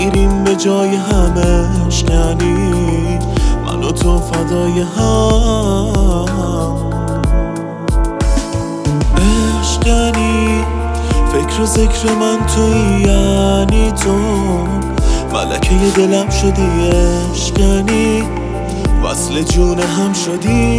میریم به جای همه اشکنی، من و تو فدای هم. اشکنی فکر و ذکر من توی، یعنی تو ملکه دلم شدی. اشکنی وصل جون هم شدی.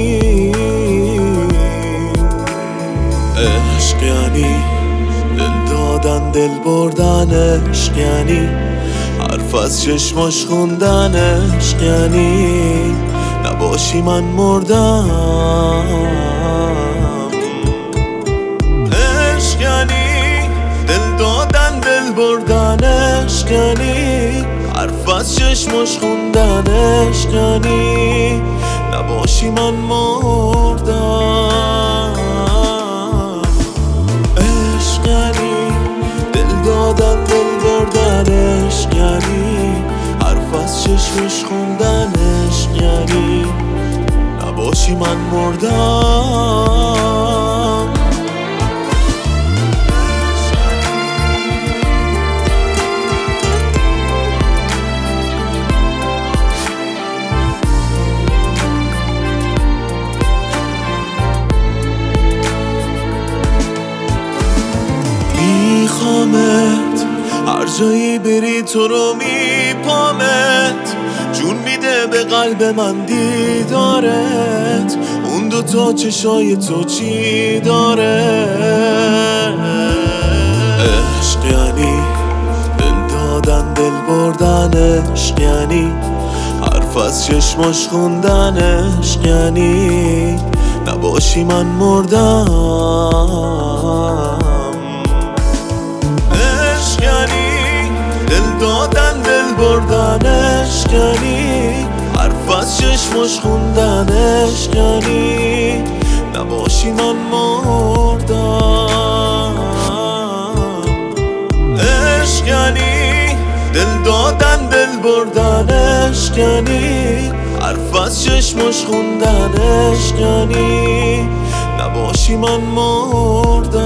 عشق یعنی دل دادن، دل بردن. عشق یعنی حرف از چشماش خوندن. عشق یعنی نباشی من مردم. عشق یعنی دل دادن، دل بردن. عشق یعنی حرف از چشماش خوندن. عشق یعنی نباشی من مردم. عشق یعنی دل دادن، دل بردن. عشق یعنی حرف از چشمش خوندن. عشق یعنی نباشی من مردم. میخوامت هر جایی بری، تو رو میپامت. جون میده به قلب من دیدارت. اون دوتا چشای تو چی داره؟ عشق یعنی دل دادن، دل بردن. عشق یعنی حرف از چشماش خوندن. عشق یعنی نباشی من مردم. عشق یعنی دل دادن، دل بردن. عشق یعنی حرف از چشماش خوندن. عشق یعنی نباشی من مردم. عشق یعنی دل دادن، دل بردن. عشق یعنی حرف از چشماش خوندن. عشق یعنی نباشی من مردم.